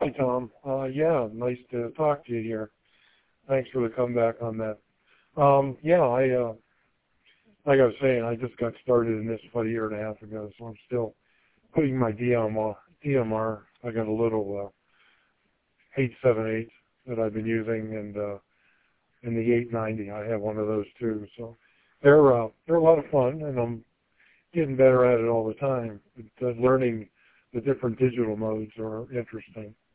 Hi, Tom. Yeah, nice to talk to you here. Thanks for the comeback on that. Yeah, like I was saying, I just got started in this about a year and a half ago, so I'm still putting my DMR. I got a little 878 that I've been using, and the 890. I have one of those too. So they're a lot of fun, and I'm getting better at it all the time. But, learning the different digital modes are interesting.